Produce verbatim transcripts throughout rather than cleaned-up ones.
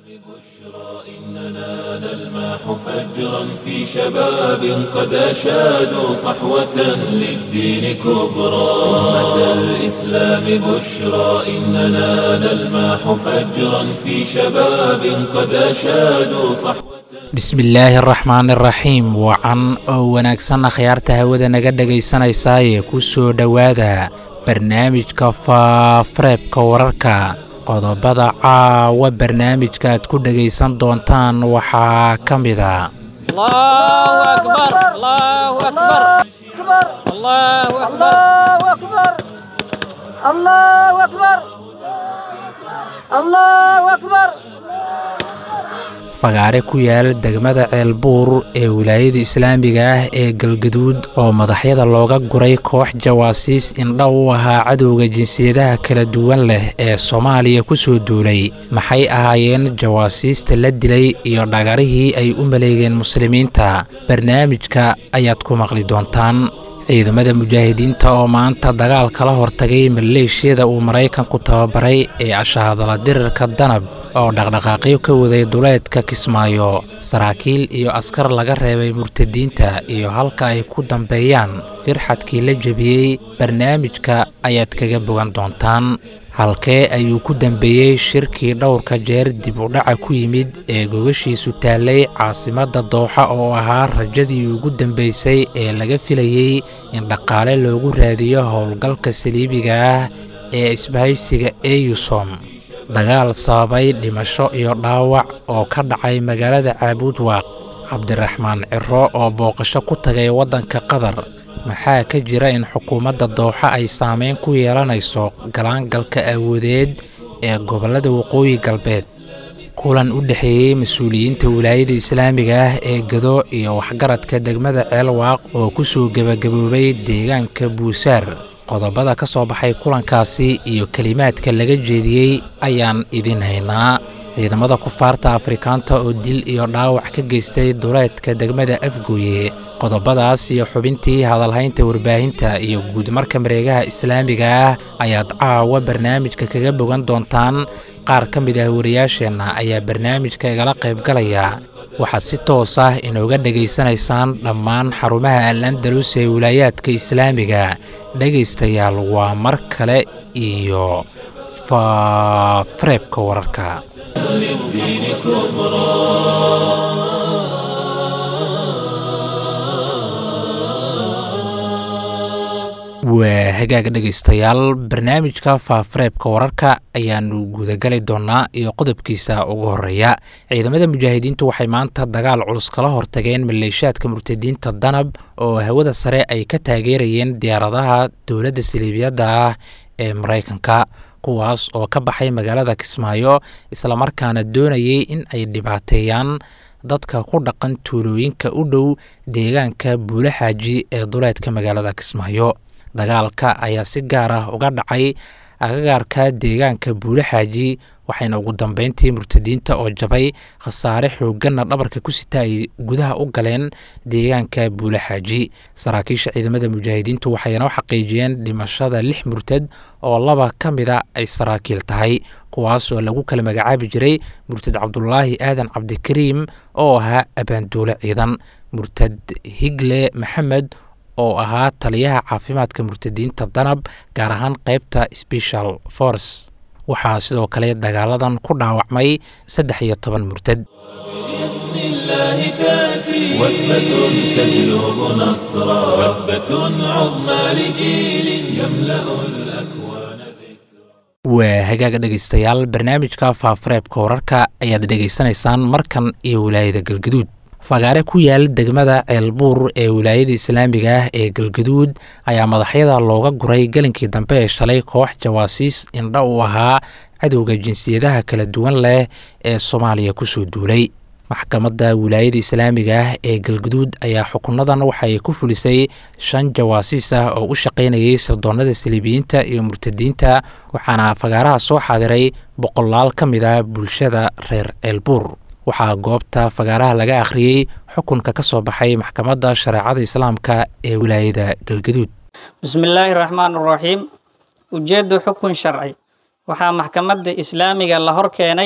إننا نلمح فجرا في شباب قد أشادوا صحوة للدين كبرى. أمة الإسلام بشرى إننا نلمح فجرا في شباب قد أشادوا صحوة. بسم الله الرحمن الرحيم. وعن وناكسنا خيارته هودا naga dhageysanaysaa ku soo dhawaada barnaamijka faafareebka wararka. qodobada caawa barnaamijka aad ku dhageysan doontaan waxaa ka mid ah Allahu akbar Allahu akbar Allahu akbar Allahu akbar Allahu akbar fagaare ku yaal degmada ceelbuur ee wilaayada islaamiga ah ee galgaduud oo madaxyada looga guray koox jawaasiis indha u ahaa cadowga jinsiyadaha kala duwan leh ee Soomaaliya ku soo duulay. maxay ahaayeen jawaasiista la dilay iyo dhagarihii ay u maleegeen muslimiinta? barnaamijka ayaad ku maqli doontaan. ciidamada mujaahidiinta oo maanta dagaal kala hortagay maleeshiyada uu Mareykanku tababaray ee ashahadala dirirka danab oo dhaqdhaqaaqyo ka waday duleedka Kismaayo. saraakiil iyo askar laga reebay murtadiinta iyo halka ay ku dambeeyaan firxadkii la jabiyey. barnaamijka ayaad kaga bogan doontaan. halkee ayuu ku dambeeyey shirkii dhowrka jeer dib u dhaca ku yimid ee gogashiisu taalay caasimadda Dooxa oo ahaa rajadii ugu dambeysay ee laga filayey in dhaqaale loogu raadiyo howlgalka saliibiga ah ee isbahaysiga EUSOM. dagaal sababay dhimasho iyo dhaawac oo ka dhacay magaalada Caabudwaaq. cabdiraxmaan ciro oo booqasho ku tagay waddanka Qatar. maxaa ka jira in xukuumadda Dooxa ay saameyn ku yeelanayso galaangalka awoodeed ee gobollada waqooyi galbeed? kulan u dhexeeyey mas-uuliyiinta wilaayada islaamiga ah ee Gado iyo waxgaradka degmada Ceelwaaq oo ku soo gabagaboobay deegaanka Buusaar. qodobada ka soo baxay kulankaasi iyo kalimaadka laga jeediyey ayaan idin haynaa. ciidamada kufaarta Afrikaanta oo dil iyo dhaawac ka geystay duleedka degmada Afgooye. qodobadaas iyo xubintii hadalhaynta warbaahinta iyo guud marka mareegaha islaamiga ah ayaad caawa barnaamijka kaga bogan doontaan. qaar ka mid ah wariyaasheenna ayaa barnaamijka igala qayb galaya. waxaad si toos ah inooga dhageysanaysaan dhammaan xarumaha Al-Andalus ee wilaayaadka islaamiga. dhegaystayaal waa mar kale iyo faafareebka wararka. للدين كبرى. waa hagaaga dhegaystayaal, barnaamijka faafareebka wararka ayaanu gudagali doonaa iyo qodobkiisa ugu horeeya. ciidamada mujaahidiintu waxay maanta dagaal culus kala hortageen maleeshiyaadka murtadiinta danab oo hawada sare ay ka taageerayeen diyaaradaha dowladda saliibiyadda ah ee Mareykanka, kuwaas oo ka baxay magaalada Kismaayo islamarkaana doonayay in ay dhibaateeyaan dadka ku dhaqan tuulooyinka u dhow deegaanka Buulaxaaji ee duleedka magaalada Kismaayo. dagaalka ayaa si gaar ah uga dhacay agagaarka deegaanka Buulaxaaji, waxayna ugu dambeyntii murtadiinta oo jabay khasaare xoogganna dhabarka ku sita ay gudaha u galeen deegaanka Buulaxaaji. saraakiisha ciidamada mujaahidiintu waxayna u xaqiijiyeen dhimashada lix murtad oo laba ka mid ah ay saraakiil tahay, kuwaas oo lagu kala magacaabi jiray murtad Cabdullaahi Aadan Cabdikariim oo ahaa abaanduule ciidan, murtad Higle Maxamed oo ahaa taliyaha caafimaadka murtadiinta danab gaar ahaan qaybta Special Force. waxaa sidoo kale dagaaladan ku dhaawacmay saddex iyo toban murtad. بإذن الله تأتي وثبة تجلب نصرا وثبة عظمى لجيل يملأ الأكوان ذكرا. waa hagaaga dhegaystayaal, barnaamijka faafareebka wararka ayaad dhegaysanaysaan markan iyo wilaayada Galgaduud. fagaare ku yaal degmada Ceelbuur ee wilaayada islaamiga ah ee Galgaduud ayaa madaxyada looga guray galinkii dambe ee shalay koox jawaasiis indha u ahaa cadowga jinsiyadaha kala duwan leh ee Soomaaliya ku soo duulay. maxkamadda wilaayada islaamiga ah ee Galgaduud ayaa xukunadan waxay ku fulisay shan jawaasiis ah oo u shaqeynayay sirdoonada saliibiyiinta iyo murtadiinta, waxaana fagaaraha soo xaadiray boqolaal ka mid ah bulshada reer Ceelbuur. waxaa goobta fagaaraha laga akhriyey xukunka ka soo baxay maxkamadda shareecada islaamka ee wilaayada Galgaduud. bismillaahi raxmaani raxiim. ujeeddu xukun sharci. waxaa maxkamadda islaamiga la hor keenay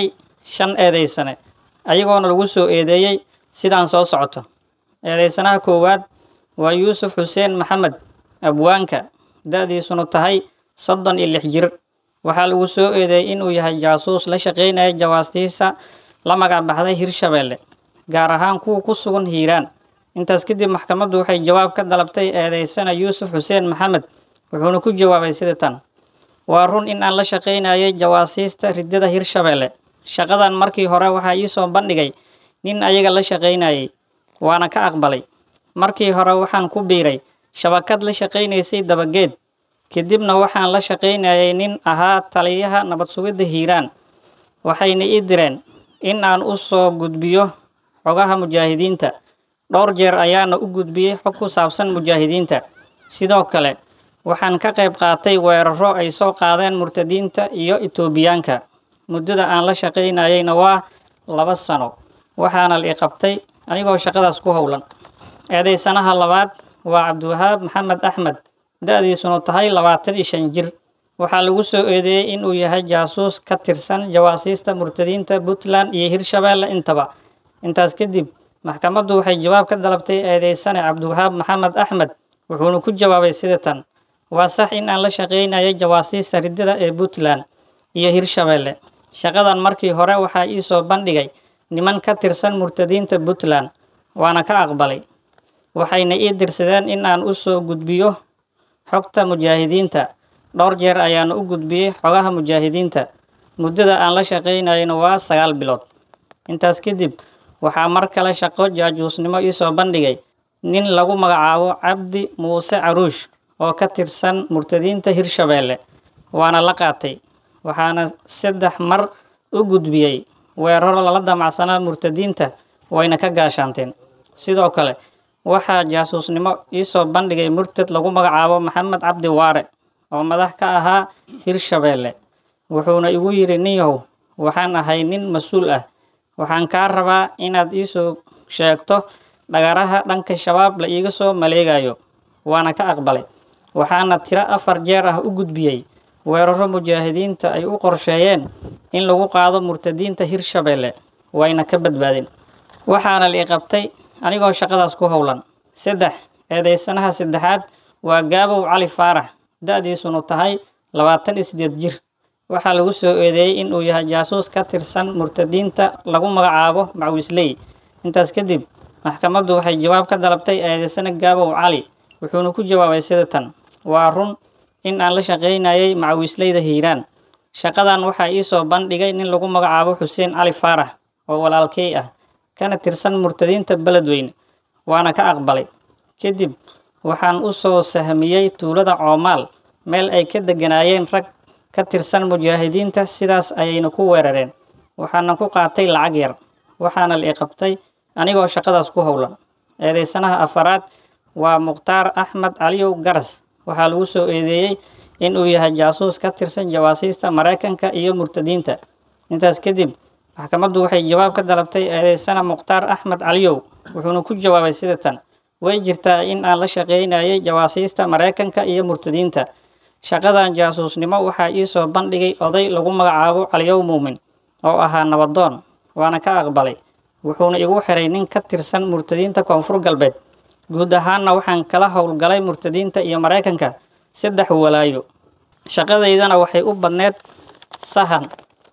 shan eedaysane ayagoona lagu soo eedeeyey sidaan soo socoto. eedaysanaha koowaad waa yuusuf xuseen maxamed abwaanka, da-diisuna tahay soddon iyo lix jir. waxaa lagu soo eedeeyey inuu yahay jaasuus la shaqeynaya jawaastiisa la magac baxday hirshabeelle, gaar ahaan kuwa ku sugan hiiraan. intaas kadib maxkamaddu waxay jawaab ka dalabtay eedaysana yuusuf xuseen maxamed, wuxuuna ku jawaabay sida tan: waa run in aan la shaqeynayay jawaasiista riddada hirshabeelle. shaqadan markii hore waxaa ii soo bandhigay nin ayaga la shaqeynayay, waana ka aqbalay. markii hore waxaan ku biiray shabakad la shaqeynaysay dabageed, kadibna waxaan la shaqeynayay nin ahaa taliyaha nabad sugidda hiiraan. waxayna ii direen in aan u soo gudbiyo xogaha mujaahidiinta. dhowr jeer ayaana u gudbiyey xog ku saabsan mujaahidiinta. sidoo kale waxaan ka qayb qaatay weeraro ay soo qaadeen murtadiinta iyo itoobiyaanka. muddada aan la shaqeynayayna waa laba sano, waxaana la i qabtay anigoo shaqadaas ku howlan. eedaysanaha labaad waa cabdiwahaab maxamed axmed, da-diisuna tahay labaatan iyo shan jir. waxaa lagu soo eedeeyey inuu yahay jaasuus ka tirsan jawaasiista murtadiinta puntland iyo hirshabeelle intaba. intaas kadib maxkamaddu waxay jawaab ka dalabtay eedaysane cabdiwahaab maxamed axmed, wuxuuna ku jawaabay sida tan: waa sax in aan la shaqeynayay jawaasiista riddada ee puntland iyo hirshabeelle. shaqadan markii hore waxaa ii soo bandhigay niman ka tirsan murtadiinta puntland, waana ka aqbalay. waxayna ii dirsadeen in aan u soo gudbiyo xogta mujaahidiinta. dhowr jeer ayaana u gudbiyey xogaha mujaahidiinta. muddada aan la shaqeynayayna waa sagaal bilood. intaas kadib waxaa mar kale shaqo jaajuusnimo ii soo bandhigay nin lagu magacaabo cabdi muuse caruush oo ka tirsan murtadiinta hirshabeelle, waana la qaatay. waxaana saddex mar u gudbiyey weeraro lala damacsanaa murtadiinta, wayna ka gaashaanteen. sidoo kale waxaa jaasuusnimo ii soo bandhigay murtad lagu magacaabo maxamed cabdi waare oo madax ka ahaa hirshabeelle. wuxuuna igu yidhi, ninyahow, waxaan ahay nin mas-uul ah, waxaan kaa rabaa inaad ii soo sheegto dhagaraha dhanka shabaab la iiga soo maleegayo. waana ka aqbalay. waxaana tiro afar jeer ah u gudbiyey weeraro mujaahidiinta ay u qorsheeyeen in lagu qaado murtadiinta hirshabeelle, wayna ka badbaadeen. waxaana la i qabtay anigoo shaqadaas ku howlan. saddex eedaysanaha saddexaad waa gaabow cali faarax, da-diisunu tahay labaatan iyo siddeed jir. waxaa lagu soo eedeeyey inuu yahay jaasuus ka tirsan murtadiinta lagu magacaabo macwisley. intaas kadib maxkamaddu waxay jawaab ka dalabtay eedaysana gaabow cali, wuxuuna ku jawaabay sida tan: waa run in aan la shaqeynayay macwisleyda hiiraan. shaqadan waxaa ii soo bandhigay nin lagu magacaabo xuseen cali faarax oo walaalkey ah, kana tirsan murtadiinta beledweyne, waana ka aqbalay. kadib waxaan u soo sahmiyey tuulada coomaal, meel ay ka deganaayeen rag ka tirsan mujaahidiinta. sidaas ayayna ku weerareen. waxaana ku qaatay lacag yar, waxaana la i qabtay anigoo shaqadaas ku howlan. eedaysanaha afaraad waa mukhtaar axmed caliyow garas. waxaa lagu soo eedeeyey inuu yahay jaasuus ka tirsan jawaasiista maraykanka iyo murtadiinta. intaas kadib maxkamaddu waxay jawaab ka dalabtay eedaysana mukhtaar axmed caliyow, wuxuuna ku jawaabay sida tan: way jirtaa in aan la shaqeynayay jawaasiista maraykanka iyo murtadiinta. shaqadan jaasuusnimo waxaa ii soo bandhigay oday lagu magacaabo caliyow muumin oo ahaa nabadoon, waana ka aqbalay. wuxuuna igu xiray nin ka tirsan murtadiinta koonfur galbeed. guud ahaanna waxaan kala howlgalay murtadiinta iyo maraykanka saddex walaayo. shaqadaydana waxay u badneed sahan,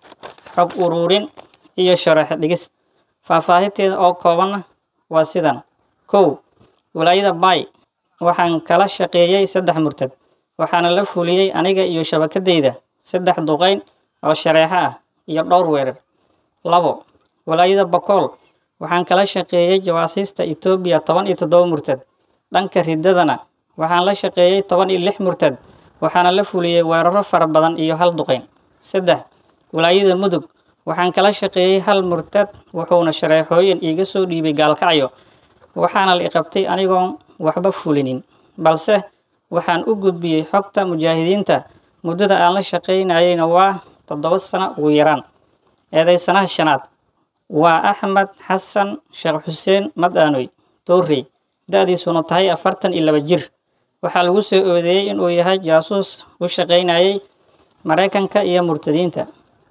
xog uruurin iyo sharax dhigis. faahfaahinteeda oo koobanna waa sidan: kow walaayada baay, waxaan kala shaqeeyey saddex murtad, waxaana la fuliyey aniga iyo shabakadeyda saddex duqeyn oo shareexo ah iyo dhowr weerar. labo walaayada bakool, waxaan kala shaqeeyey jawaasiista etoobiya toban iyo toddoba murtad. dhanka riddadana waxaan la shaqeeyey toban iyo lix murtad, waxaana la fuliyey weeraro fara badan iyo hal duqeyn. saddex walaayada mudug, waxaan kala shaqeeyey hal murtad, wuxuuna shareexooyin iiga soo dhiibay gaalkacyo. waxaana la i qabtay anigoon waxba fulinin, balse waxaan u gudbiyey xogta mujaahidiinta. muddada aan la shaqeynayayna waa toddoba sano ugu yaraan. eedaysanaha shanaad waa axmed xasan sheekh xuseen madaanoy toorey, da-diisuna tahay afartan iyo laba jir. waxaa lagu soo eedeeyey inuu yahay jaasuus u shaqeynayay maraykanka iyo murtadiinta.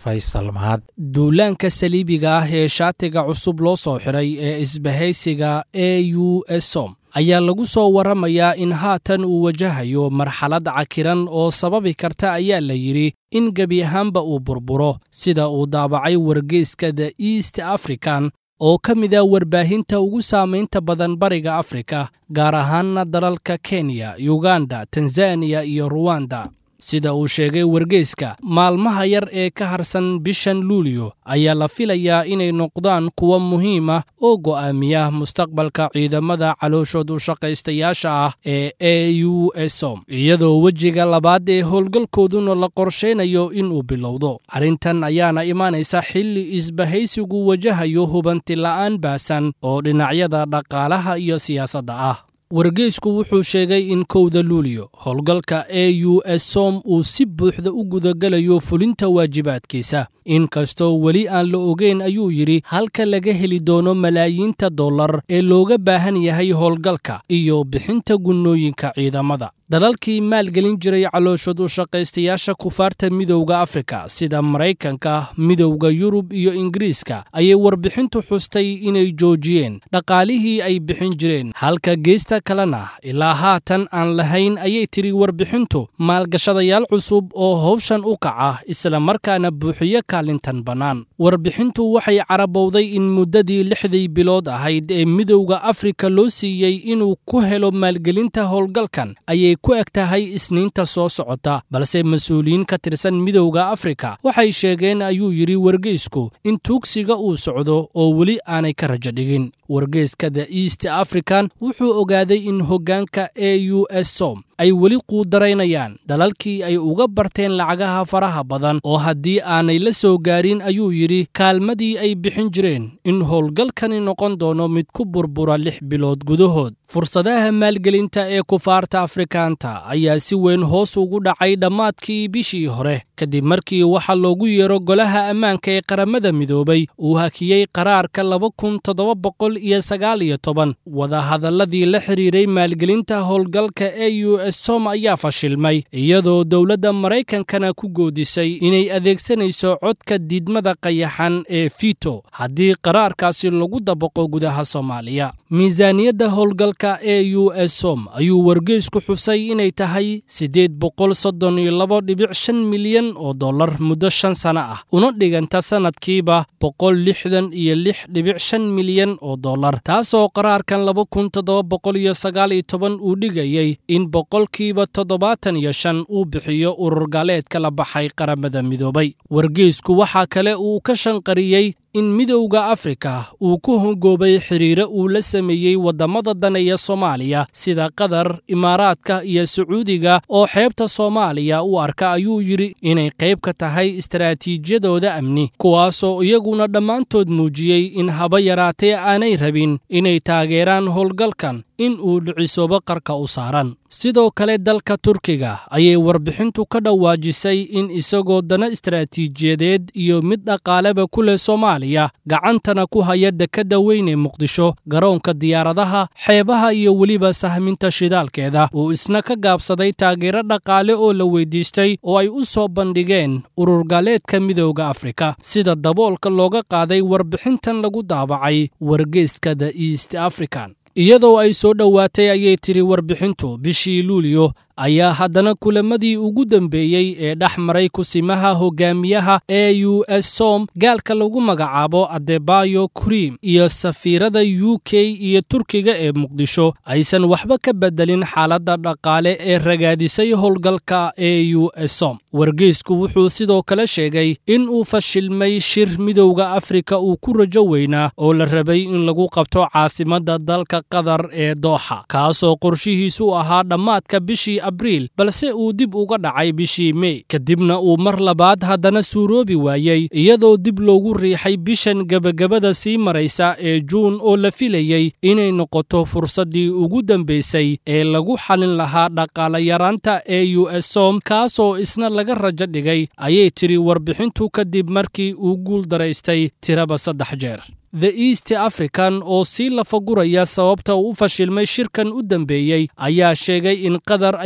faysal mahad. duulaanka saliibiga ah ee shaatiga cusub loo soo xiray ee isbahaysiga e u som ayaa lagu soo waramayaa in haatan uu wajahayo marxalad cakiran oo sababi karta ayaa la yidhi in gebi ahaanba uu burburo sida uu daabacay wargeyska the east african oo ka mid ah warbaahinta ugu saamaynta badan bariga afrika gaar ahaanna dalalka kenya uganda tanzaniya iyo ruwanda. sida uu sheegay wargeyska maalmaha yar ee ka harsan bishan luulyo ayaa la filayaa inay noqdaan kuwo muhiim ah oo go'aamiya mustaqbalka ciidamada calooshood u shaqaystayaasha ah ee e u som iyadoo wejiga labaad ee howlgalkooduna la qorshaynayo inuu bilowdo. arrintan ayaana imaanaysa xilli isbahaysigu wajahayo hubanti la'aan baasan oo dhinacyada dhaqaalaha iyo siyaasadda ah. wargeysku wuxuu sheegay in kowda luulyo howlgalka e u som uu si buuxda u gudagalayo fulinta waajibaadkiisa inkastoo weli aan la ogeyn ayuu yidhi halka laga heli doono malaayiinta dollar ee looga baahan yahay howlgalka iyo bixinta gunnooyinka ciidamada. dalalkii maalgelin jiray calooshood u shaqaystayaasha kufaarta midowda afrika sida maraykanka midowda yurub iyo ingiriiska ayay warbixintu xustay inay joojiyeen dhaqaalihii ay bixin jireen halka geesta kalena ilaa haatan aan lahayn ayay tiri warbixintu maalgashadayaal cusub oo howshan u kaca isla markaana buuxiyo kaalintan bannaan. warbixintu waxay carabowday in muddadii lixdii bilood ahayd ee midowda afrika loo siiyey inuu ku helo maalgelinta howlgalkan ayay ku eg tahay isniinta soo socota balse mas-uuliyiin ka tirsan midowda afrika waxay sheegeen ayuu yidhi wargeysku in tuugsiga uu socdo oo weli aanay ka rajo dhigin. wargeyska the east african wuxuu ogaaday in hoggaanka e u som ay weli quudaraynayaan dalalkii ay uga barteen lacagaha faraha badan oo haddii aanay la soo gaarin ayuu yidhi kaalmadii ay bixin jireen in howlgalkani noqon doono mid ku burbura lix bilood gudahood. fursadaha maalgelinta ee kufaarta afrikaanta ayaa si weyn hoos ugu dhacay dhammaadkii bishii hore kadib markii waxa loogu yeero golaha ammaanka ee qaramada midoobay uu hakiyey qaraarka laba kun toddoba boqol iyo sagaal iyo toban. wadahadalladii la xidhiiray maalgelinta howlgalka e u som ayaa fashilmay iyadoo dowladda maraykankana ku goodisay inay adeegsanayso codka diidmada qayaxan ee fito haddii qaraarkaasi lagu dabaqo gudaha soomaaliya. miisaaniyadda howlgalka e u som ayuu wargeysku xusay inay tahay siddeed boqol soddon iyo laba dhibic shan milyan oo dollar muddo shan sano ah una dhiganta sanadkiiba boqol lixdan iyo lix dhibic shan milyan oo dollar taasoo qaraarkan laba kun toddoba boqol iyo sagaal iyo toban uu dhigayay in boqolkiiba toddobaatan iyo shan uu bixiyo urur gaaleedka la baxay qaramada midoobay. wargeysku waxaa kale uu ka shanqariyey in midowda afrika uu ku hongoobay xiriire uu la sameeyey waddamada daneeya soomaaliya sida qatar imaaraadka iyo sacuudiga oo xeebta soomaaliya u arka ayuu yidhi inay qayb ka tahay istaraatiijiyadooda amni kuwaasoo iyaguna dhammaantood muujiyey in haba yaraatee aanay rabin inay taageeraan howlgalkan in uu dhicisoobo qarka u saaran. sidoo kale dalka turkiga ayay warbixintu ka dhawaajisay in isagoo dana istaraatiijiyadeed iyo mid dhaqaaleba ku leh soomaaliya gacantana ku haya dekadda weyn ee muqdisho garoonka diyaaradaha xeebaha iyo weliba sahminta shidaalkeeda uu isna ka gaabsaday taageero dhaqaale oo la weydiistay oo ay u soo bandhigeen urur gaaleedka midowda afrika sida daboolka looga qaaday warbixintan lagu daabacay wargeyska the east african. iyadoo ay soo dhowaatay ayay tiri warbixintu bishii luulyo ayaa haddana kulamadii ugu dambeeyey ee dhex maray kusimaha hogaamiyaha e u som gaalka lagu magacaabo adebayo kurim iyo safiirada u k iyo turkiga ee muqdisho aysan waxba ka bedelin xaaladda dhaqaale ee ragaadisay howlgalka e u som. wargeysku wuxuu sidoo kale sheegay in uu fashilmay shir midowda afrika uu ku rajo weynaa oo la rabay in lagu qabto caasimadda dalka qatar ee dooxa kaasoo qorshihiisu ahaa dhammaadka bishii abriil balse uu dib uga dhacay bishii mey kadibna uu mar labaad haddana suuroobi waayey iyadoo dib loogu riixay bishan gebagabada sii maraysa ee juun oo la filayey inay noqoto fursaddii ugu dambaysay ee lagu xalin lahaa dhaqaalayaraanta e u som kaasoo isna laga rajo dhigay ayay tiri warbixintu kadib markii uu guul daraystay tiraba saddex jeer. the east african oo sii lafaguraya sababta uu u fashilmay shirkan u dambeeyey ayaa sheegay in qatar ay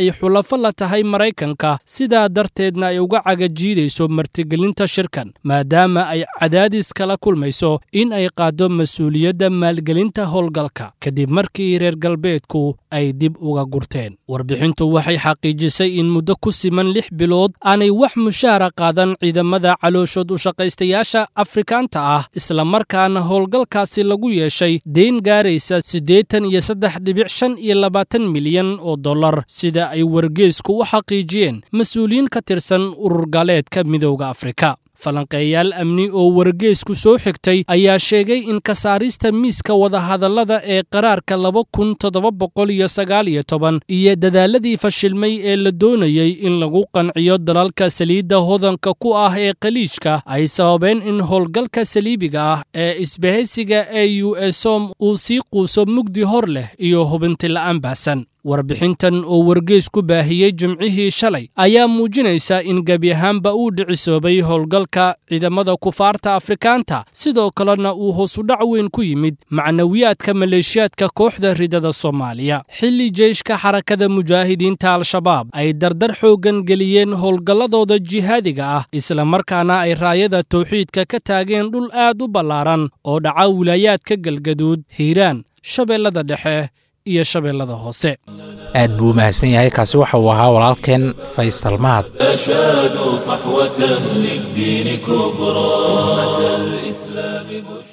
ay xulafo la tahay maraykanka sidaa darteedna ay uga cagajiidayso martigelinta shirkan maadaama ay cadaadis kala kulmayso in ay qaado mas-uuliyadda maalgelinta howlgalka kadib markii reer galbeedku ay dib uga gurteen warbixintu waxay xaqiijisay in muddo ku siman lix bilood aanay wax mushaara qaadan ciidamada calooshood u shaqaystayaasha afrikaanta ah islamarkaana howlgalkaasi lagu yeeshay deyn gaaraysa siddeetan iyo saddex dhibic shan iyo labaatan milyan oo dollar sida ay wargeysku u xaqiijiyeen mas-uuliyiin ka tirsan urur gaaleedka midowda afrika falanqeeyaal amni oo wargeysku soo xigtay ayaa sheegay in ka saarista miiska wadahadallada ee qaraarka laba kun toddoba boqol iyo sagaal iyo toban iyo dadaaladii fashilmay ee la doonayey in lagu qanciyo dalalka saliidda hodanka ku ah ee khaliijka ay sababeen in howlgalka saliibiga ah ee isbahaysiga e u esom uu sii quuso mugdi hor leh iyo hubinti la'aan baahsan warbixintan oo wargeys ku baahiyey jimcihii shalay ayaa muujinaysa in gebi ahaanba uu dhicisoobay howlgalka ciidamada kufaarta afrikaanta sidoo kalena uu hoosudhac weyn ku yimid macnawiyaadka maleeshiyaadka kooxda ridada soomaaliya xilli jeyshka xarakada mujaahidiinta al-shabaab ay dardar xooggan geliyeen howlgalladooda jihaadiga ah islamarkaana ay raayada tawxiidka ka taageen dhul aad u ballaaran oo dhaca wilaayaadka galgaduud hiiraan shabeellada dhexe iyo shabeellada hoose aad buu mahadsan yahay kaasi waxa uu ahaa walaalkeen Faysal Mahad ashadu sahwatan lid-din kubra al-islam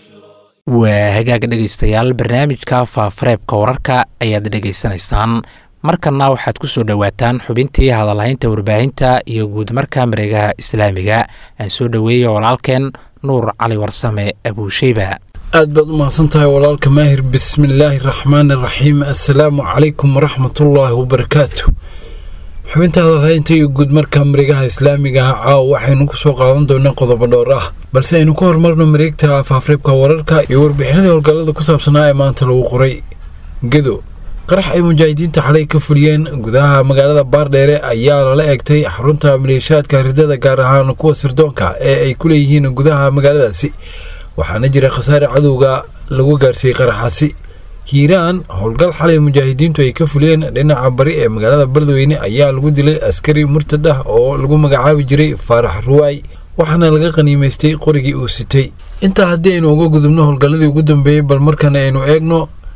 waa hagaag dhageystayaal barnaamijka faafareebka wararka ayaad dhageysanaysaan markana waxaad ku soo dhawaataan xubintii hadalhaynta warbaahinta iyo guud marka mareegaha islaamiga aan soo dhaweeyo walaalkeen Nuur Cali Warsame Abu Shayba aad baad u mahadsantahay walaalka maahir bismillaahi raxmaani raxiim assalaamu calaykum waraxmatullaahi wabarakaatu xubinta hadalhaynta iyo guud marka mareegaha islaamiga ah caawa waxaynu ku soo qaadan doonaa qodobo dhowr ah balse aynu ku horumarno mareegta faafareebka wararka iyo warbixinada howlgallada ku saabsanaa ee maanta lagu qoray gedo qarax ay mujaahidiinta xalay ka fuliyeen gudaha magaalada baardheere ayaa lala eegtay xarunta maleeshiyaadka ridada gaar ahaan kuwa sirdoonka ee ay ku leeyihiin gudaha magaaladaasi waxaana jira khasaare cadowga lagu gaarsiiyey qaraxaasi hiiraan howlgal xalay mujaahidiintu ay ka fuliyeen dhinaca bari ee magaalada Beledweyne ayaa lagu dilay askari murtad ah oo lagu magacaabi jiray Faarax Ruwaay waxaana laga qaniimaystay qorigii uu sitay inta haddii aynu uga gudubno howlgalladii ugu dambeeyey bal markan aynu eegno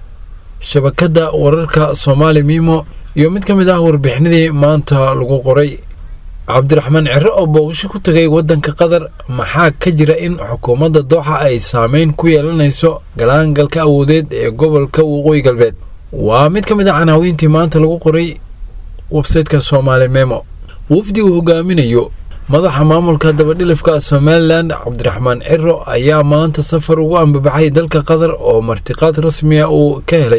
shabakada wararka Soomaali Mimo iyo mid ka mid ah warbixinadii maanta lagu qoray cabdiraxmaan ciro oo booqasho ku tagay wadanka Qatar maxaa ka jira in xukuumadda Dooxa ay saameyn ku yeelanayso galaangalka awoodeed ee gobolka Waqooyi Galbeed waa mid ka mid ah canaawintii maanta lagu qoray website-ka Soomaali Memo wafdi uu hogaaminayo madaxa maamulka dabadhilifka Somaliland cabdiraxmaan ciro ayaa maanta safar ugu ambabaxay dalka Qatar oo martiqaad rasmi ah uu ka helay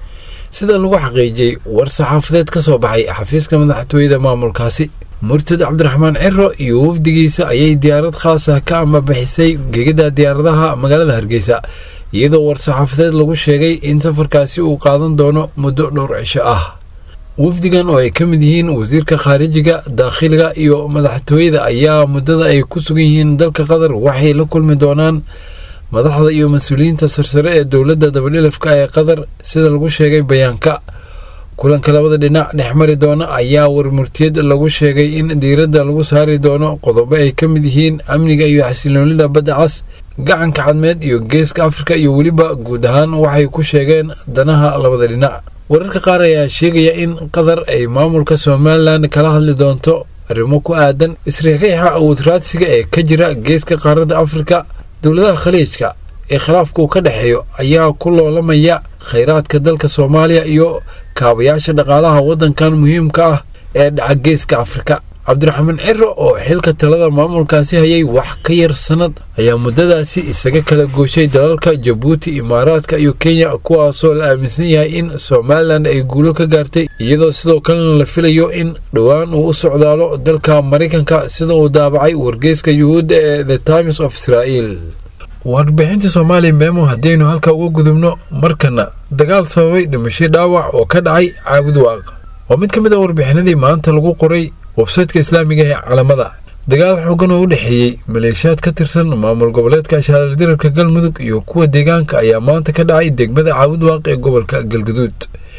sida lagu xaqiijiyay war saxaafadeed ka soo baxay xafiiska madaxtooyada maamulkaasi murtad cabdiraxmaan ciro iyo wafdigiisa ayay diyaarad khaas ah ka ambabixisay gegida diyaaradaha magaalada Hargeysa iyadoo war saxaafadeed lagu sheegay in safarkaasi uu qaadan doono muddo dhowr cisho ah wafdigan oo ay ka mid yihiin wasiirka khaarijiga daakhiliga iyo madaxtooyada ayaa muddada ay ku sugan yihiin dalka Qatar waxay la kulmi doonaan madaxda iyo mas'uuliyiinta sarsare ee dowladda dabadhilifka ee Qatar sida lagu sheegay bayaanka kulanka labada dhinac dhexmari doona ayaa warmurtiyad lagu sheegay in diiradda lagu saari doono qodobo ay ka mid yihiin amniga iyo xasiloonida badda cas gacanka cadmeed iyo geeska Afrika iyo weliba guud ahaan waxay ku sheegeen danaha labada dhinac wararka qaar ayaa sheegaya in Qatar ay maamulka Somaliland kala hadli doonto arrimo ku aadan isriixiixa awood raadsiga ee ka jira geeska qaaradda Afrika dowladaha khaliijka ee khilaafku ka dhaxeeyo ayaa ku loolamaya kheyraadka dalka Soomaaliya iyo kaabayaasha dhaqaalaha wadankan muhiimka ah ee dhaca geeska Afrika cabdiraxmaan ciro oo xilka talada maamulkaasi hayay wax ka yar sanad ayaa muddadaasi isaga kala gooshay dalalka Djibouti Imaaraadka iyo Kenya kuwaasoo la aaminsan yahay in Somaliland ay guulo ka gaartay iyadoo sidoo kalena la filayo in dhawaan uu u socdaalo dalka Mareykanka sida uu daabacay wargeyska Yuhuudda ee The Times of Israel warbixinta Soomaali Memo hadaynu halka uga gudubno markana dagaal sababay dhimasho dhaawac oo ka dhacay Caabud Waaq waa mid ka mid ah warbixinadii maanta lagu qoray website-ka islaamiga ee calamada dagaal xooggan oo u dhaxeeyay maleeshiyaad ka tirsan maamul goboleedka Shabeellaha Galmudug iyo kuwa deegaanka ayaa maanta ka dhacay degmada Caabud Waaq ee gobolka Galgaduud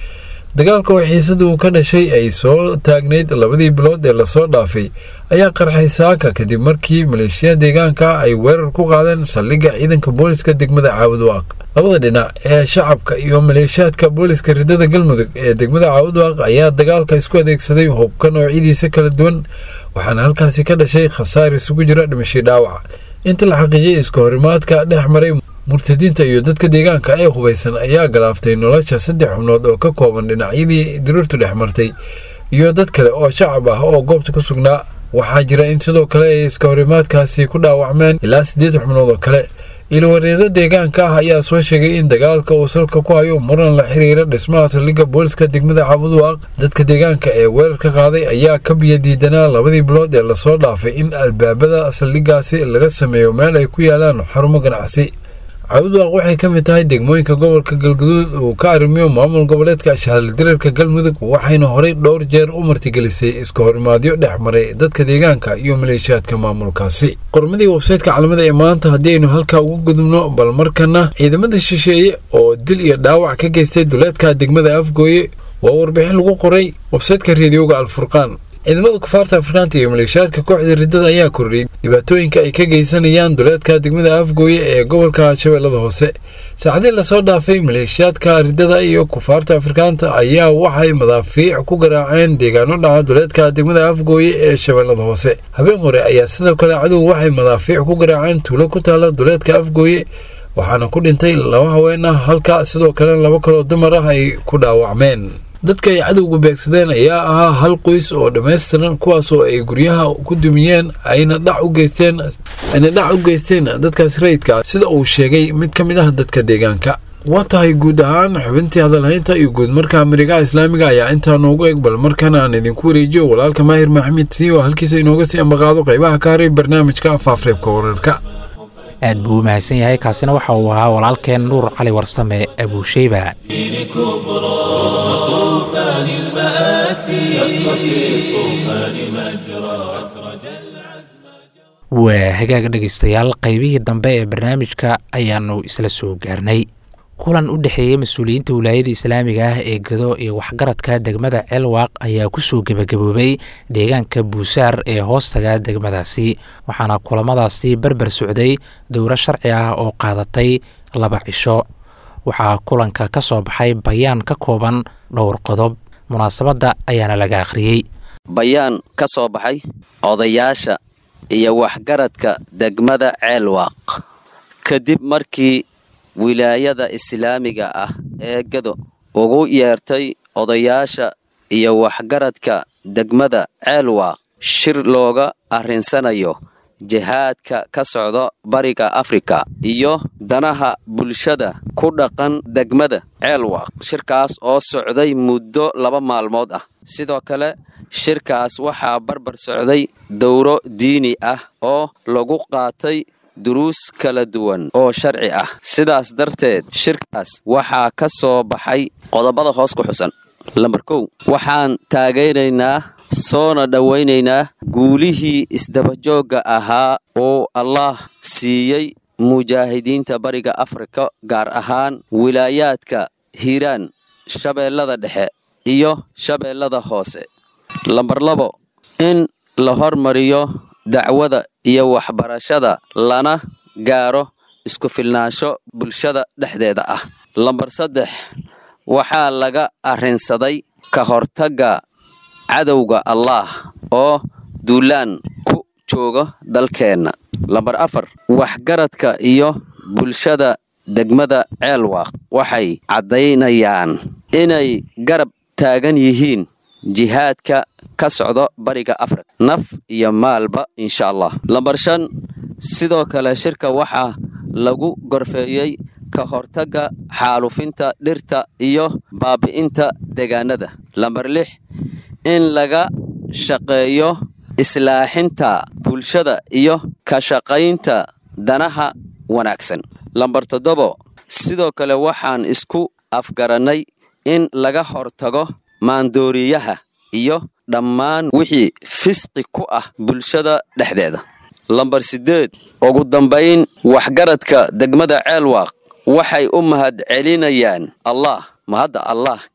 dagaalka oo xiisada uu ka dhashay ay soo taagnayd labadii bilood ee lasoo dhaafay ayaa qarxay saaka kadib markii maleeshiya deegaanka ay weerar ku qaadeen saldhigga ciidanka booliska degmada Caawudwaaq. labada dhinac ee shacabka iyo maleeshiyaadka booliska ridada Galmudug ee degmada Caawudwaaq ayaa dagaalka isku adeegsaday hubka noocyadiisa kala duwan, waxaana halkaasi ka dhashay khasaar isugu jira dhimasho dhaawac. inta la xaqiijiyay iska horimaadka dhex maray murtadiinta iyo dadka deegaanka ee hubeysan ayaa galaaftay nolosha saddex xubnood oo ka kooban dhinacyadii dirirtu dhex martay iyo dad kale oo shacab ah oo goobta ku sugnaa. waxaa jira in sidoo kale ay iska horimaadkaasi ku dhaawacmeen ilaa siddeed xubnood oo kale. ilwareeda deegaanka ah ayaa soo sheegay in dagaalka uu salka ku hayo muran la xiriira dhismaha saldhigga booliska degmada Caawudwaaq. dadka deegaanka ee weerarka qaaday ayaa ka biyo diidanaa labadii bilood ee lasoo dhaafay in albaabada saldhiggaasi laga sameeyo meel ay ku yaalaan xarumo ganacsi. Caawudwaaq waxay ka mid tahay degmooyinka gobolka Galgaduud uu ka arrimiyo maamul goboleedka Shabeellaha Galmudug, waxayna horey dhowr jeer u martigelisay iska horimaadyo dhex maray dadka deegaanka iyo maleeshiyaadka maamulkaasi. qormadii website-ka caalamada ee maanta haddii aynu halkaa ugu gudubno, bal markana ciidamada shisheeye oo dil iyo dhaawac ka geystay duleedka degmada Afgooye waa warbixin lagu qoray website-ka raadiyoga Al-Furqaan. ciidamada kufaarta Afrikaanta iyo maleeshiyaadka kooxda ridada ayaa kordhiyay dhibaatooyinka ay ka geysanayaan duleedka degmada Afgooye ee gobolka Shabeellaha Hoose. saacadii la soo dhaafay maleeshiyaadka ridada iyo kufaarta Afrikaanta ayaa waxay madaafiic ku garaaceen deegaano dhaca duleedka degmada Afgooye ee Shabeellaha Hoose. habeen hore ayaa sidoo kale cadow waxay madaafiic ku garaaceen tuulo ku taala duleedka Afgooye, waxaana ku dhintay laba haween ah halka sidoo kale laba kale oo dumar ah ay ku dhaawacmeen. dadka ay cadowga beegsadeen ayaa ahaa hal qoys oo dhammaystiran, kuwaas oo ay guryaha ku dumiyeen ayna dhac u geysteen ayna dhac u geysteen dadkaas rayidka, sida uu sheegay mid ka mid ah dadka deegaanka. waa tahay guud ahaan xubintii hadalhaynta iyo guud marka Amerika Islaamiga ayaa intaa noogu eg, bal markana aan idinku wareejiyo walaalka Maahir Maxamed si oo halkiisa inooga sii ambaqaado qaybaha ka haray barnaamijka Faafareebka Wararka. aad buu u mahadsan yahay. kaasina waxa uu ahaa walaalkeen Nuur Cali Warsame Abuushayba. طوفان المآسي شق في الطوفان مجرى أسرج العزم. waa hagaag dhegaystayaal, qaybihii dambe ee barnaamijka ayaanu isla soo gaarnay. kulan u dhexeeyey mas-uuliyiinta wilaayada islaamiga ah ee Gado iyo waxgaradka degmada Ceelwaaq ayaa ku soo gabagaboobay deegaanka Buusaar ee hoostaga degmadaasi, waxaana kulamadaasi barbar socday dowro sharci ah oo qaadatay laba cisho. waxaa kulanka ka soo baxay bayaan ka kooban dhowr qodob, munaasabadda ayaana laga akhriyey. bayaan ka soo baxay odayaasha iyo waxgaradka degmada Ceelwaaq kadib markii wilaayada islaamiga ah ee Gado ugu yeertay odayaasha iyo waxgaradka degmada Ceelwaaq shir looga arrinsanayo jihaadka ka socda bariga Afrika iyo danaha bulshada ku dhaqan degmada Ceelwaaq. shirkaas oo socday muddo laba maalmood ah. sidoo kale shirkaas waxaa barbar socday dowro diini ah oo lagu qaatay duruus kala duwan oo sharci ah. sidaas darteed shirkaas waxaa ka soo baxay qodobada hoos ku xusan. lambar kow, waxaan taageeraynaa soona dhawaynaynaa guulihii isdabajooga ahaa oo Allah siiyey mujaahidiinta bariga Afrika, gaar ahaan wilaayaadka Hiiraan, Shabeellada Dhexe iyo Shabeellada Hoose. lambar labo, in la hormariyo dacwada iyo waxbarashada lana gaaro isku filnaansho bulshada dhexdeeda ah. lambar saddex, waxaa laga arrinsaday ka hortagga cadowga Allah oo duulaan ku jooga dalkeenna. lambar afar, waxgaradka iyo bulshada degmada Ceelwaaq waxay caddaynayaan inay garab taagan yihiin jihaadka ka socda bariga Afrika, naf iyo maalba insha Allah. lambar shan, sidoo kale shirka waxaa lagu gorfeeyey ka hortagga xaalufinta dhirta iyo baabi'inta deegaanada. lambar lix, in laga shaqeeyo islaaxinta bulshada iyo ka shaqaynta danaha wanaagsan. lambar toddobo, sidoo kale waxaan isku afgarannay in laga hortago maandooriyaha iyo dhammaan wixii fisqi ku ah bulshada dhexdeeda. lambar sideed, ugu dambayn waxgaradka degmada Ceelwaaq waxay u mahad celinayaan Allah mahadda Allah kadib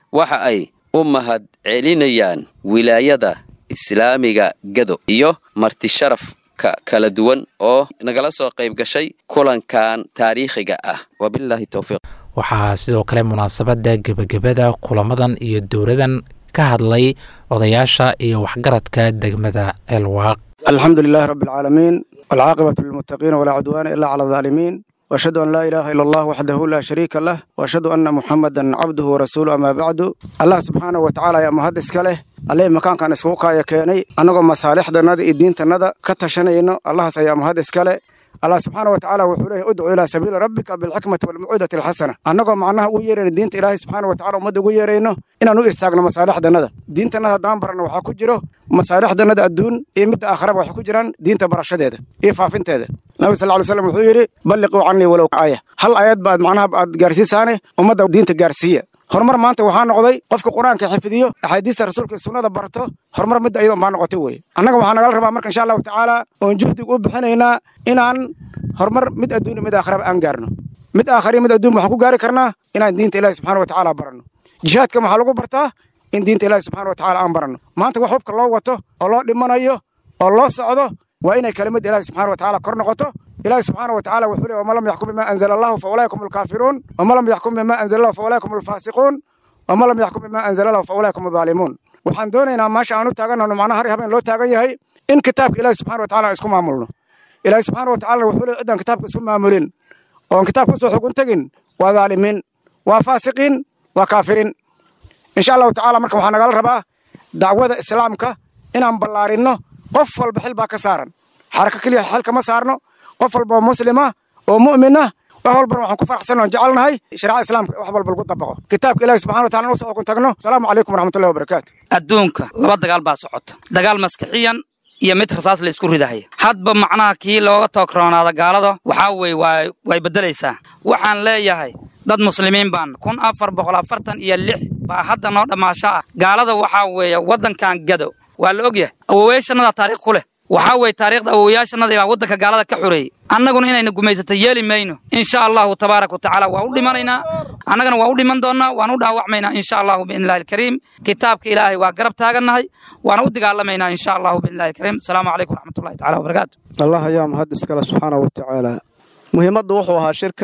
waxa ay u mahad celinayaan wilaayada islaamiga Gado iyo marti sharafka kala duwan oo nagala soo qayb gashay kulankan taariikhiga ah. Wabillahi tawfiiq. waxaa sidoo kale munaasabada gabagabada kulamadan iyo dowladan ka hadlay odayaasha iyo waxgaradka degmada Ceelwaaq. alxamdulillahi rabbil caalamiin wal caaqibatu lil muttaqiin wala cudwaana illa cala zaalimiin وأشهد أن لا إله إلا الله وحده لا شريك له وأشهد أن محمدا عبده ورسوله أما بعد. الله سبحانه وتعالى يا مهدس كله عليه مكان كان سوقا يكيني أنا مصالح دنا الدين تندا كتشنينه الله سيا مهدس كله. الله سبحانه وتعالى وحوله ادعو إلى سبيل ربك بالحكمة والموعظة الحسنة. أنا معناها ويرين الدين إلهي سبحانه وتعالى ومد ويرينه إن أنو استغنى مصالح دنا دين تندا دام برنا وحكو جرو مصالح دنا الدون إمد آخر وحكو جران دين تبرشة هذا إيه فافنت هذا. النبي صلى الله عليه وسلم يقول بلغوا عني ولو آية. هل آيات بعد معناها بعد جارسي سنة ومدى دين تجارسية. هرمر ما أنت وحنا قضي قفك القرآن كحفظيه أحاديث رسولك السنة برته هرمر مدى أيضا ما نقطوي. أنا وحنا قال ربنا إن شاء الله تعالى ونجهد وبحنا هنا إن عن هرمر مدى الدون مدى آخر أنجرنا مدى آخرين مدى الدون محكو جاري كرنا إن دين الله سبحانه وتعالى برنا جهاد كما حلقوا برته إن دين الله سبحانه وتعالى أمرنا ما أنت وحبك الله وته الله لمن أيه الله سعده وإن كلمة الله سبحانه وتعالى كرنقته إله سبحانه وتعالى وحوله وما لم يحكم بما أنزل الله فأولئك هم الكافرون وما لم يحكم بما أنزل الله فأولئك هم الفاسقون وما لم يحكم بما أنزل الله فأولئك هم الظالمون. وحن دوننا ما شاء الله تاجنا إنه معناها هري هبين لو تاجي هي إن كتاب إله سبحانه وتعالى اسمه معمولنا. إله سبحانه وتعالى وحوله إذا كتاب اسمه معمولين وإن كتاب اسمه حكم تجن وظالمين وفاسقين وكافرين. إن شاء الله تعالى مركم حنا قال ربا دعوة الإسلام كا إن أم بلارينه قفل بحل باكسارا حركة كلية حل كما صارنا قفل بمسلمة ومؤمنة وحول بروح كفر حسن وجعلنا هاي شرع الإسلام وحول بالقطة طبقه كتاب الله سبحانه وتعالى نوصل وكنت تجنو. السلام عليكم ورحمة الله وبركاته. أدونك لبض قال باسعود دجال مسكحيا يمت رصاص لإسكور هداية حد بمعناه كي لو تكرهنا هذا قال هذا وحوي ويبدل يسا وحن لا يهاي ضد مسلمين بان كون أفر بخلا فرتن يلح بحد نوع ما شاء قال هذا وحوي ودن كان جدو والأجيه وويش أنا تاريخ كله وحوي تاريخ أوياش أنا ودك قال هذا كحري أنا قلنا هنا نقوم يستيالي مينو إن شاء الله تبارك وتعالى وأولي مننا أنا قلنا وأولي من دونا ونودع وعمينا إن شاء الله بإذن الله الكريم كتابك إلهي وقرب تاجنا هاي ونودع قال مينا إن شاء الله بإذن الله الكريم. السلام عليكم ورحمة الله تعالى وبركاته. الله يا مهندس كلا سبحانه وتعالى مهمة وحوها شركة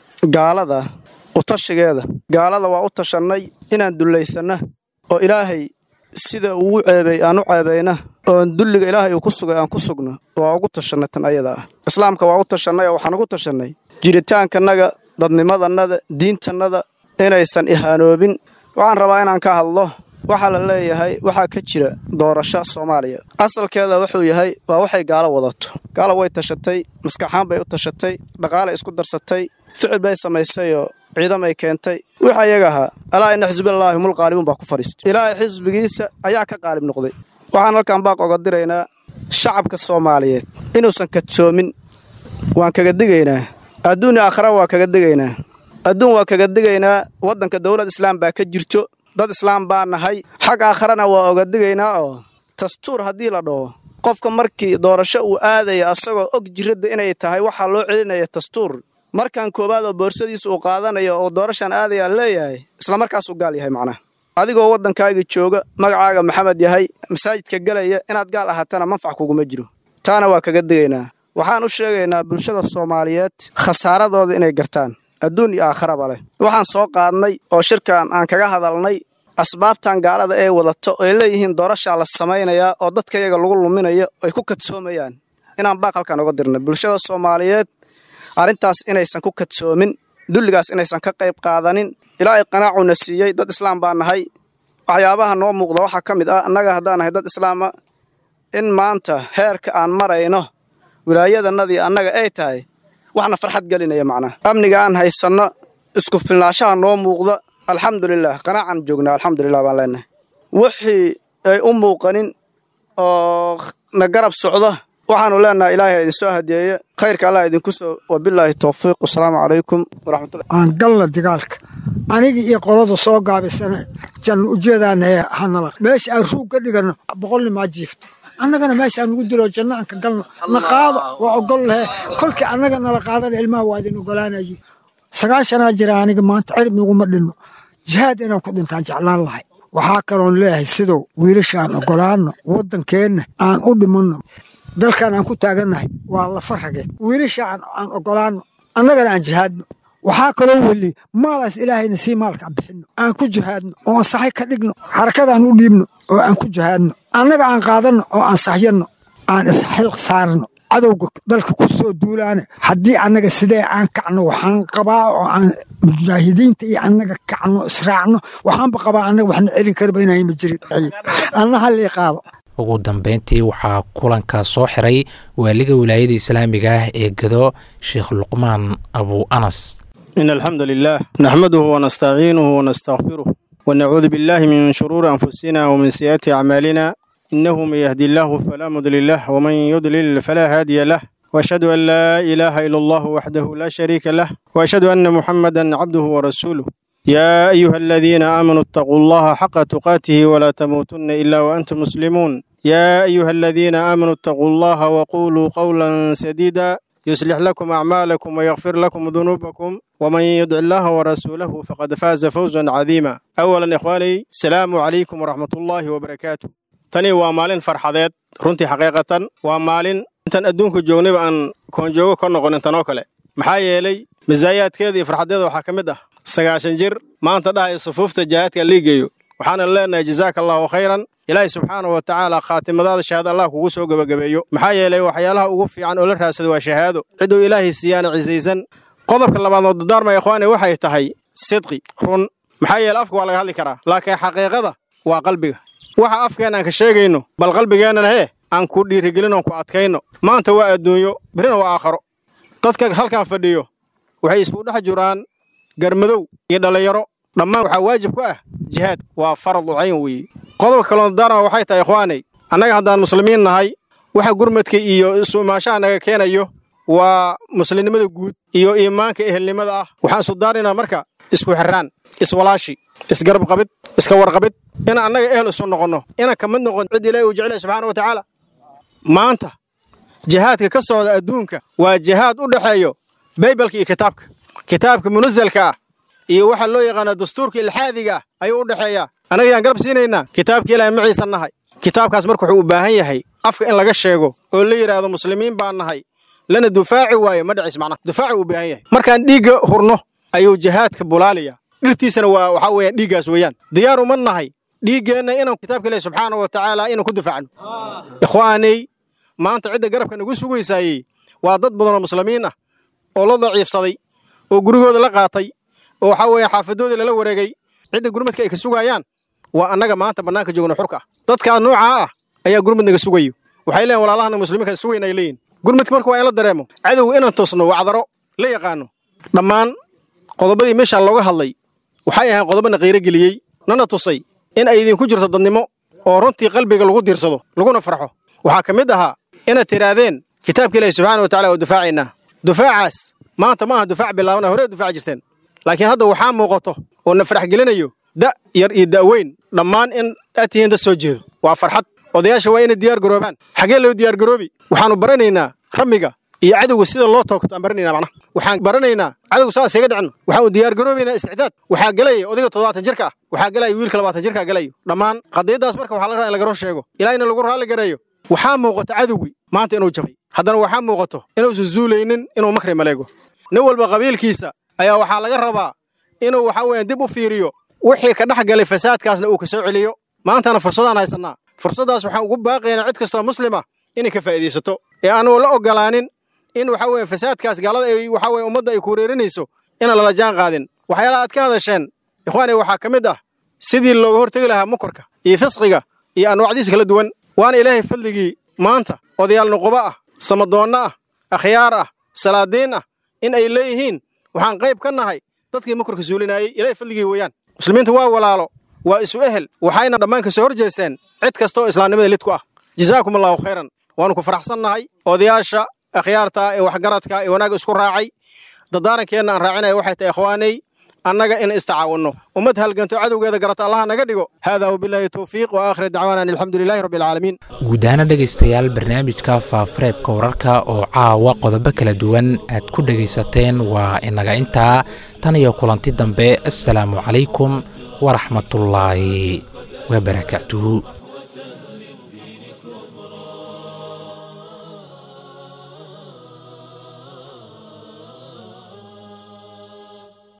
قال هذا وطشق هذا قال هذا وأطشني إن ندليسنا وإلهي sida uu ceebay aanu ceebayna oo dulliga Ilaahay uu ku sugay aan ku sugno waa ugu tashanay tan ayada ah. Islaamka waa u tashanay waxaan ugu tashanay jiritaankanaga dadnimadannada diintanada inaysan ihaanoobin. waxaan rabaa inaan ka hadlo waxa la leeyahay waxa ka jira doorasho Soomaaliya asalkeeda wuxuu yahay waa waxay gaalo wadato gaalo way tashatay maskaxaan bay u tashatay dhaqaale isku darsatay ficil bay samaysay oo ciidamay keentay waxa iyaga ahaa alaa in xisbillaahi mul qaalibun baa ku fariistay ilaahay xisbigiisa ayaa ka qaalib noqday. waxaan halkan baaq uga diraynaa shacabka Soomaaliyeed inuusan ka toomin waan kaga digaynaa adduun aakhira waa kaga digaynaa adduun waa kaga digaynaa wadanka dawlad islaam baa ka jirto dad islaam baa nahay xaq aakhirana waa uga digaynaa oo dastuur hadii la dhaho qofka markii doorasho uu aadayo asagoo og jirada inay tahay waxa loo celinaya dastuur markaan koobaad oo boorsadiisa uu qaadanayo oo doorashan aadaya leeyahay isla markaas uu gaal yahay macna adigoo wadankaaga jooga magacaaga maxamed yahay masaajidka galaya inaad gaal ahaatana manfac kugu ma jiro taana waa kaga digaynaa. waxaan u sheegaynaa bulshada Soomaaliyeed khasaaradooda inay gartaan adduun iyo aakhiraba leh. waxaan soo qaadnay oo shirkan aan kaga hadalnay asbaabtan gaalada ay wadato oo leeyihiin doorasho la sameeynaya oo dadka iyaga lagu luminayo ay ku kadsoomayaan inaan baaqalkan uga dirnay bulshada Soomaaliyeed arintaas inaysan ku kadsoomin dulligaas inaysan ka qayb qaadanin. ilaahay qanaacuna siiyay dad islaam baan nahay waxyaabaha noo muuqda waxa kamid ah annaga hadaan nahay dad islaama in maanta heerka aan marayno wilaayadanadii annaga ay tahay waxna farxad gelinaya macna amniga aan haysano isku filnaanshaha noo muuqda alxamdulillah qanaacan joognaa alxamdulillah baan leenahay wixii ay u muuqanin oo na garab socdo waxaanu leenahay ilaahay idin soo hadiyeeyo khayrka Allah idinku soo wabillahi tawfiiq wassalaamu calaykum waraxmatullahi. aan galna dagaalka aniga iyo qolada soo gaabisana jan u jeedaanay hanala meesha aan ruug ka dhigano boqol ma jiifto annagana meesha aan ugu dilo jannaanka galno na qaado waa ogol leh kolka annaga nala qaadan ilmaha waa idin ogolaanayay sagaashan jira aniga maanta cirib ugu ma dhinno jihaad inaan ku dhintaan jeclaan lahay waxaa kaloon leeyahay siduu wiilasha aan oggolaanno waddankeenna aan u dhimanno dalkan aan ku taagannahay waa lafa rageed wiilasha aan oggolaanno annagana aan jihaadno waxaa kaloo weli maalaas ilaahayna sii maalka aan bixinno aan ku jihaadno oo aan saxay ka dhigno xarakadaan u dhiibno oo aan ku jihaadno annaga aan qaadanno oo aan saxyanno aan isxilq saarno cadowga dalka ku soo duulaane haddii annaga sidee aan kacno waxaan qabaa oo aan mujaahidiinta iyo annaga kacno israacno waxaanba qabaa annaga waxna celin karba inayma jirin anna hallii qaado ugu dambeyntii waxaa kulankaa soo xiray waaliga wilaayada islaamiga ah ee gado sheekh luqmaan abu anas إن الحمد لله نحمده ونستعينه ونستغفره ونعوذ بالله من شرور أنفسنا ومن سيئات أعمالنا إنه من يهدي الله فلا مضل له ومن يضلل فلا هادي له وأشهد أن لا إله إلا الله وحده لا شريك له وأشهد أن محمدا عبده ورسوله يا أيها الذين آمنوا اتقوا الله حق تقاته ولا تموتن إلا وأنتم مسلمون يا أيها الذين آمنوا اتقوا الله وقولوا قولا سديدا يصلح لكم أعمالكم ويغفر لكم ذنوبكم ومن يدع الله ورسوله فقد فاز فوزا عظيما أولا إخواني السلام عليكم ورحمة الله وبركاته تاني ومالين فرحضيت رنتي حقيقة ومالين انتن أدونك جوني بأن كون جوغو كون نغن انتنو كله محايا لي مزايات كذي فرحضيت وحاكمده سقاشن جير ما انت داعي صفوف تجاهات اللي جيو وحان الله جزاك الله خيرا إلهي سبحانه وتعالى خاتم هذا الشهادة الله كوسو جبجبيو محايا لي وحيالها وقفي عن أولر هاسد وشهاده عدو إلهي السيانة عزيزا قضبك الله بعض الدار ما يا إخواني وحي تهي صدقي رون محايا الأفك ولا هالي كرا لكن حقيقة وقلبي waxa afkeena ka sheegayno bal qalbigeena leh aan ku dhiirigelino ku adkayno maanta waa adduunyo birina waa aakhiro dadka halkan fadhiyo waxay isku dhex jiraan garmadow iyo dhalinyaro dhammaan waxa waajib ku ah jihaad waa farad ayn weey qodob kale daarma waxay tahay ikhwaanay annaga haddaan muslimiin nahay waxa gurmadka iyo suumaashaha naga keenayo waa muslimnimada guud iyo iimaanka ehelnimada ah waxaan soo daarina marka isku xiraan iswalaashi isgarab qabid iska warqabid in annaga ehel isu noqono ina kamid noqon cid ilaahay uu jecel subhanahu wa ta'ala maanta jihaadka ka socda adduunka waa jihaad u dhaxeeyo baybalka iyo kitaabka kitaabka munazzalka iyo waxa loo yaqaan dastuurka ilhaadiga ayuu u dhaxeeyaa anaga aan garab siinayna kitaabka ilaahay maciisa nahay kitaabkaas marka wuxuu u baahan yahay afka in laga sheego oo la yiraahdo muslimiin baan nahay lana difaaci waayo ma dhacis macna difaaci u baahan yahay markaan dhiiga hurno ayuu jihaadka bulaaliya dhirtiisana waa waxa weeyaan dhiigaas weeyaan diyaar uma nahay dhiigeena inaan kitaabka ilaahay subhanahu wa ta'ala inuu ku difaacno ikhwaani maanta cid garabka nagu sugaysay waa dad badan oo muslimiin ah oo la daciifsaday oo gurigooda la qaatay oo waxa weeye xaafadooda la wareegay cid gurmadka ay ka sugayaan waa annaga maanta banaanka joogno xurka dadka nooca ah ayaa gurmad naga sugayo waxay leeyihiin walaalaha muslimiinka sugaynay leeyihiin gurmadka marka waa in la dareemo cadow inaan toosno wacdaro la yaqaano dhammaan qodobadii meesha looga hadlay waxay ahayn qodobana qiiro geliyay nana tusay in ay idin ku jirto dadnimo oo runtii qalbiga lagu diirsado laguna farxo waxa kamid aha ina tiraadeen kitaabka ilaahay subhanahu wa ta'ala oo difaacina difaacaas maanta ma aha difaac bilaabana hore difaac jirteen laakiin hadda waxa muuqato oo na farax gelinayo da yar iyo daaweyn dhammaan in atiin da soo jeedo waa farxad odayaasha waa in diyaar garoobaan xagee loo diyaar garoobi waxaanu baranaynaa ramiga iyo cadawga sida loo toogto aan baranaynaa macna waxaan baranaynaa cadawga saas iga dhicin waxaan diyaar garoobaynaa istidaad waxa galay odayga toddobaatan jirka ah waxa galay wiilka labaatan jirka galay dhammaan qadiyadaas marka waxa la rabaa in laga sheego ilaahayna lagu raali gareeyo waxaa muuqata cadawgi maanta inuu jabay haddana waxaa muuqato inuu zuulaynin inuu makri maleego nin walba qabiilkiisa ayaa waxaa laga rabaa inuu waxa weeyaan dib u fiiriyo wixii ka dhex galay fasaadkaasna uu ka soo celiyo maantana fursadaan haysanaa fursadaas waxaan ugu baaqaynaa cid kastoo muslima inay ka faa'iideysato ee aanu la ogolaanin in waxa weeye fasaadkaas gaalada ay waxa weeye ummadda ay ku reerinayso in la jaan qaadin waxyaalaha aad ka hadasheen ikhwaani waxaa kamid ah sidii looga hortagi lahaa mukarka iyo fisqiga iyo anwaacdiisa kala duwan waana ilaahay fadligii maanta odayaal nuquba ah samadoonna ah akhyaar ah salaadiin ah in ay leeyihiin waxaan qayb ka nahay dadkii mukarka suulinayay ilaahay fadligii weeyaan muslimiintu waa walaalo waa isu ehel waxayna dhammaan ka soo horjeesteen cid kasta oo islaamnimada lid ku ah jazaakum allahu khayran waanu ku faraxsannahay odayaasha akhyaarta ee waxgaradka ee wanaag isku raacay dadaarankeena aan raacinayo waxay tahay ikhwaanay annaga in istacaawinno ummad halganto cadowgeeda garata allaha naga dhigo haadaa wabilaahi towfiiq wa aakhir dacwaana an alxamdu lilaahi rabbi alcaalamiin guud ahaana dhegaystayaal barnaamijka faafareebka wararka oo caawa qodobo kala duwan aad ku dhegaysateen waa inaga intaa tan iyo kulanti dambe assalaamu calaykum waraxmatullaahi wabarakaatuhu